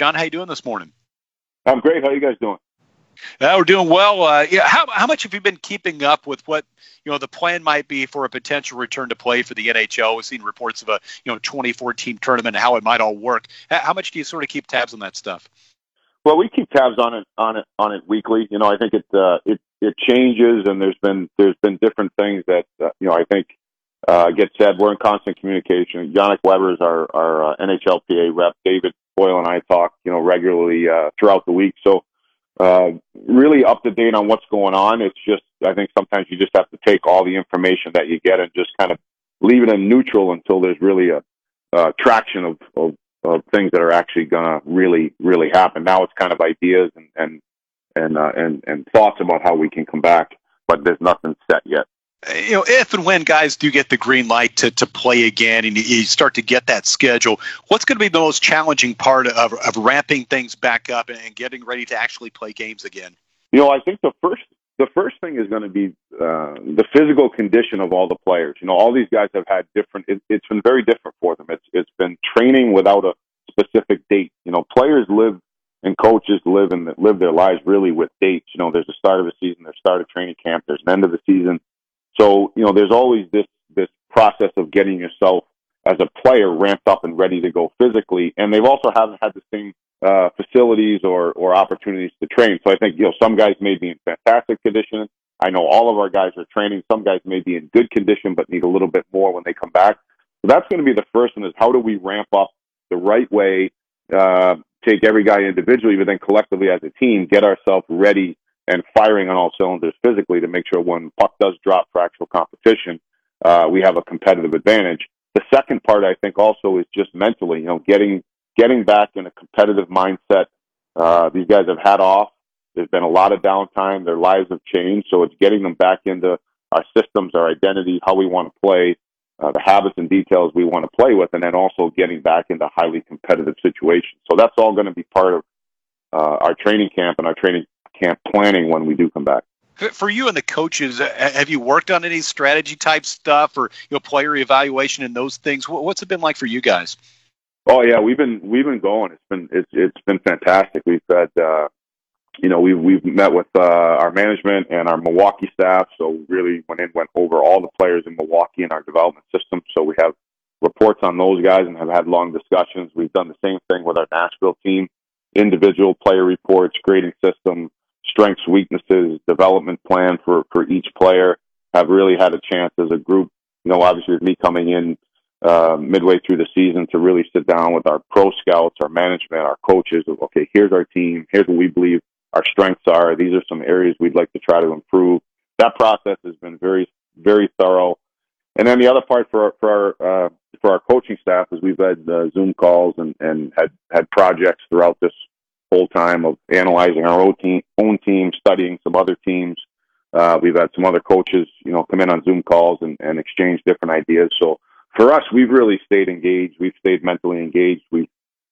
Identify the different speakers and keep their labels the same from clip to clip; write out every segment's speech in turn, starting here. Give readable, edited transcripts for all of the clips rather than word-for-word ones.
Speaker 1: John, how you doing this morning?
Speaker 2: I'm great. How are you guys doing?
Speaker 1: We're doing well. How much have you been keeping up with what the plan might be for a potential return to play for the NHL? We've seen reports of a 24 team tournament and how it might all work. How much do you sort of keep tabs on that stuff?
Speaker 2: Well, we keep tabs on it weekly. I think it changes, and there's been different things that I think get said. We're in constant communication. Yannick Weber is our NHLPA rep. David Boyle and I talk regularly throughout the week. So really up to date on what's going on. It's just, I think sometimes you just have to take all the information that you get and just kind of leave it in neutral until there's really a traction of things that are actually going to really happen. Now it's kind of ideas and thoughts about how we can come back, but there's nothing set yet.
Speaker 1: If and when guys do get the green light to play again and you start to get that schedule, what's going to be the most challenging part of ramping things back up and getting ready to actually play games again?
Speaker 2: I think the first thing is going to be the physical condition of all the players. All these guys have had different. It's been very different for them. It's been training without a specific date. Players live and coaches live their lives really with dates. There's the start of the season, there's start of training camp, there's an end of the season. So, there's always this process of getting yourself as a player ramped up and ready to go physically. And they've also haven't had the same facilities or opportunities to train. So I think, some guys may be in fantastic condition. I know all of our guys are training. Some guys may be in good condition but need a little bit more when they come back. So that's going to be the first one, is how do we ramp up the right way, take every guy individually, but then collectively as a team, get ourselves ready and firing on all cylinders physically to make sure when puck does drop for actual competition, we have a competitive advantage. The second part, I think, also is just mentally, getting back in a competitive mindset. These guys have had off. There's been a lot of downtime. Their lives have changed. So it's getting them back into our systems, our identity, how we want to play, the habits and details we want to play with, and then also getting back into highly competitive situations. So that's all going to be part of our training camp and our training camp planning when we do come back.
Speaker 1: For you and the coaches, have you worked on any strategy type stuff or player evaluation and those things? What's it been like for you guys?
Speaker 2: Oh yeah, we've been going. It's been fantastic. We've had we've met with our management and our Milwaukee staff. So really went over all the players in Milwaukee and our development system. So we have reports on those guys and have had long discussions. We've done the same thing with our Nashville team, individual player reports, grading system, strengths, weaknesses, development plan for each player. Have really had a chance as a group, obviously with me coming in midway through the season, to really sit down with our pro scouts, our management, our coaches. Okay, here's our team. Here's what we believe our strengths are. These are some areas we'd like to try to improve. That process has been very, very thorough. And then the other part for our coaching staff is we've had Zoom calls and had projects throughout this whole time of analyzing our own team, studying some other teams. We've had some other coaches, come in on Zoom calls and exchange different ideas. So for us, we've really stayed engaged. We've stayed mentally engaged. We've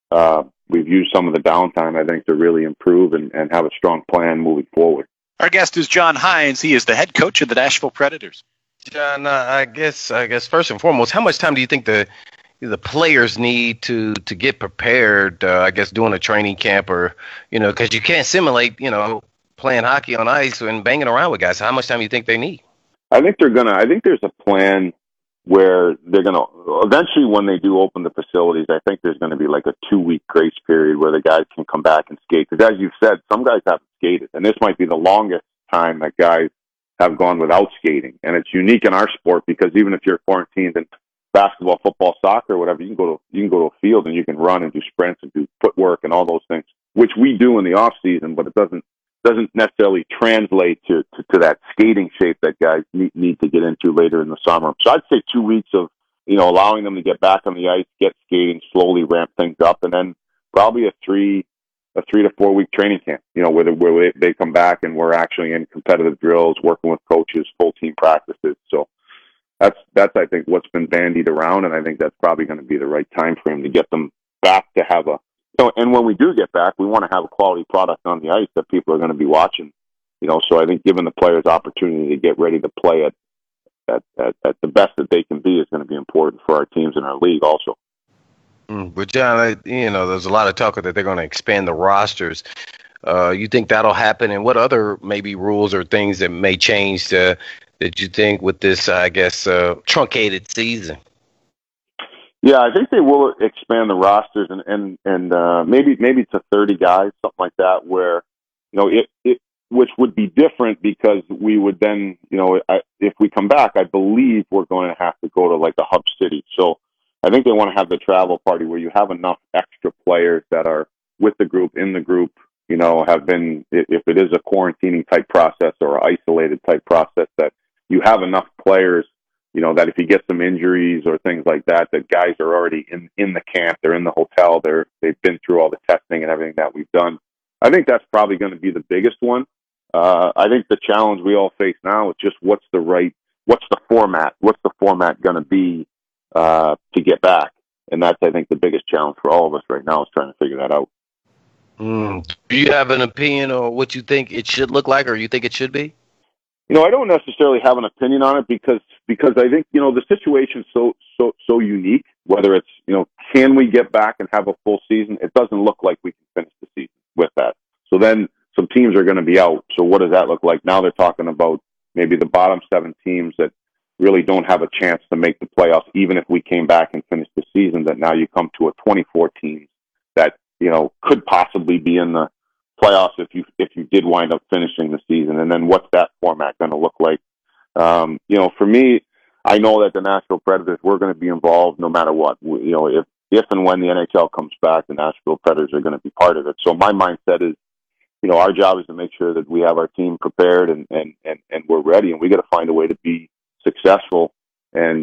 Speaker 2: used some of the downtime, I think, to really improve and have a strong plan moving forward.
Speaker 1: Our guest is John Hynes. He is the head coach of the Nashville Predators.
Speaker 3: John, I guess first and foremost, how much time do you think the players need to get prepared, doing a training camp or, because you can't simulate, playing hockey on ice and banging around with guys. How much time do you think they need?
Speaker 2: I think there's a plan where they're going to, eventually when they do open the facilities, I think there's going to be like a 2-week grace period where the guys can come back and skate. Because as you've said, some guys haven't skated, and this might be the longest time that guys have gone without skating. And it's unique in our sport because even if you're quarantined in basketball, football, soccer, whatever, you can go to a field and you can run and do sprints and do footwork and all those things, which we do in the off season, but it doesn't necessarily translate to that skating shape that guys need to get into later in the summer. So I'd say 2 weeks of, allowing them to get back on the ice, get skating, slowly ramp things up, and then probably a 3 to 4 week training camp, where they come back and we're actually in competitive drills, working with coaches, full team practices. So that's I think what's been bandied around, and I think that's probably going to be the right time frame to get them back to have and when we do get back, we want to have a quality product on the ice that people are going to be watching. So I think giving the players opportunity to get ready to play at the best that they can be is going to be important for our teams in our league also.
Speaker 3: But John, there's a lot of talk that they're going to expand the rosters. You think that'll happen? And what other maybe rules or things that may change that you think with this, I guess, truncated season?
Speaker 2: Yeah, I think they will expand the rosters and maybe to 30 guys, something like that, where it which would be different because we would then if we come back, I believe we're going to have to go to like a hub city. So I think they want to have the travel party where you have enough extra players that are with the group, in the group, have been, if it is a quarantining type process or an isolated type process, that you have enough players, that if you get some injuries or things like that, that guys are already in the camp, they're in the hotel, they've been through all the testing and everything that we've done. I think that's probably going to be the biggest one. I think the challenge we all face now is just what's the format? What's the format going to be to get back? And that's, I think, the biggest challenge for all of us right now is trying to figure that out.
Speaker 3: Do you have an opinion on what you think it should look like, or you think it should be?
Speaker 2: I don't necessarily have an opinion on it because I think the situation's so unique. Whether it's can we get back and have a full season? It doesn't look like we can finish the season with that. So then some teams are going to be out. So what does that look like? Now they're talking about maybe the bottom 7 teams that really don't have a chance to make the playoffs, even if we came back and finished the season. That now you come to a 24 teams that could possibly be in the playoffs if you did wind up finishing the season. And then what's that format going to look like? For me, I know that the Nashville Predators, we're going to be involved no matter what. If and when the NHL comes back, the Nashville Predators are going to be part of it. So my mindset is, our job is to make sure that we have our team prepared and we're ready, and we got to find a way to be successful and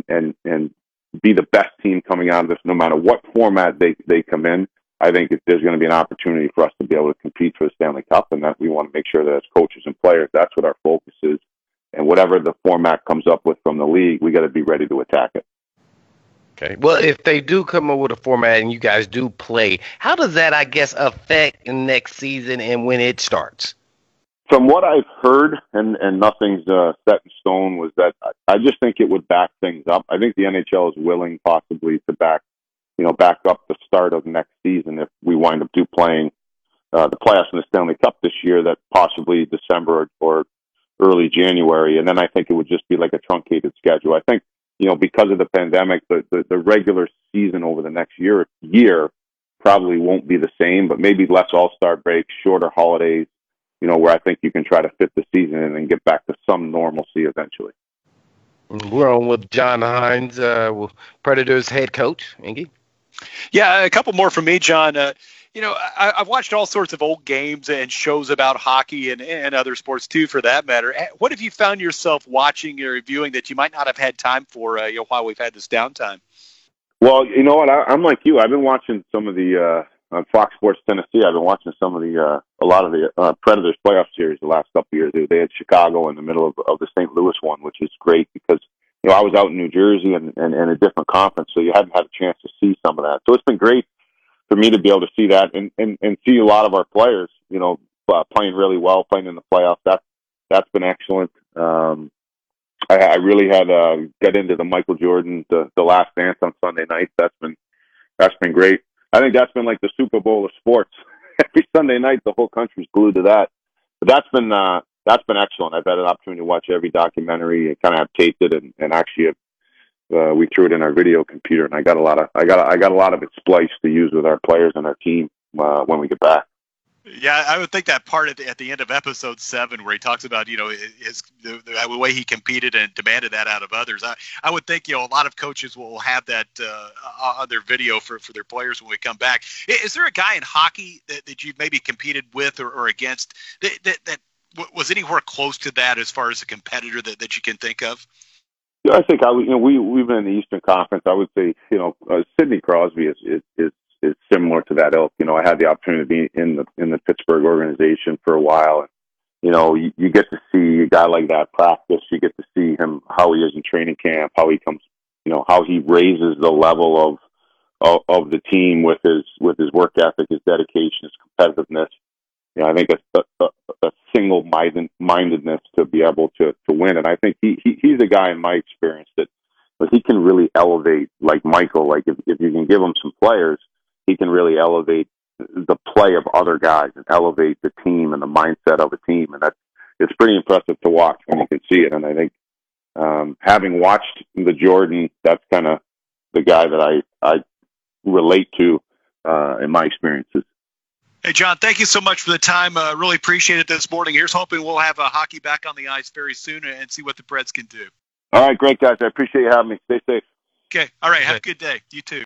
Speaker 2: be the best team coming out of this, no matter what format they come in. I think there's going to be an opportunity for us to be able to compete for the Stanley Cup, and that we want to make sure that as coaches and players, that's what our focus is. And whatever the format comes up with from the league, we got to be ready to attack it.
Speaker 3: Okay. Well, if they do come up with a format and you guys do play, how does that, I guess, affect next season and when it starts?
Speaker 2: From what I've heard, and nothing's set in stone, was that I just think it would back things up. I think the NHL is willing possibly to back up the start of next season if we wind up playing the playoffs in the Stanley Cup this year, that possibly December or early January. And then I think it would just be like a truncated schedule. I think, because of the pandemic, the regular season over the next year probably won't be the same, but maybe less all-star breaks, shorter holidays, where I think you can try to fit the season in and get back to some normalcy eventually.
Speaker 3: We're on with John Hynes, Predators head coach. Ingy?
Speaker 1: Yeah, a couple more from me, John. I've watched all sorts of old games and shows about hockey and other sports too, for that matter. What have you found yourself watching or reviewing that you might not have had time for while we've had this downtime?
Speaker 2: Well, you know what? I'm like you. I've been watching some of the on Fox Sports Tennessee. I've been watching some of a lot of the Predators playoff series the last couple of years. They had Chicago in the middle of the St. Louis one, which is great because I was out in New Jersey and a different conference, so you hadn't had a chance to see some of that. So it's been great for me to be able to see that and see a lot of our players, playing really well, playing in the playoffs. That's been excellent. I really had got into the Michael Jordan, the Last Dance on Sunday night. That's been great. I think that's been like the Super Bowl of sports. Every Sunday night, the whole country's glued to that. But that's been excellent. I've had an opportunity to watch every documentary and kind of have taped it, and actually we threw it in our video computer, and I got a lot of it spliced to use with our players and our team when we get back.
Speaker 1: Yeah, I would think that part at the end of episode 7 where he talks about, the way he competed and demanded that out of others. I would think, a lot of coaches will have that on their video for their players when we come back. Is there a guy in hockey that you've maybe competed with or against that was anywhere close to that as far as a competitor that you can think of?
Speaker 2: Yeah, I think we've been in the Eastern Conference. I would say, Sidney Crosby is similar to that ilk. I had the opportunity to be in the Pittsburgh organization for a while. And, you get to see a guy like that practice. You get to see him, how he is in training camp, how he comes, how he raises the level of the team with his work ethic, his dedication, his competitiveness. I think a single-mindedness to be able to win. And I think he's a guy in my experience that he can really elevate, like Michael. Like if you can give him some players, other guys and elevate the team and the mindset of a team. And it's pretty impressive to watch when you can see it. And I think having watched the Jordan, that's kind of the guy that I relate to in my experiences.
Speaker 1: Hey, John, thank you so much for the time. Really appreciate it this morning. Here's hoping we'll have hockey back on the ice very soon and see what the Preds can do.
Speaker 2: All right, great, guys. I appreciate you having me. Stay safe.
Speaker 1: Okay. All right. Have a good day. You too.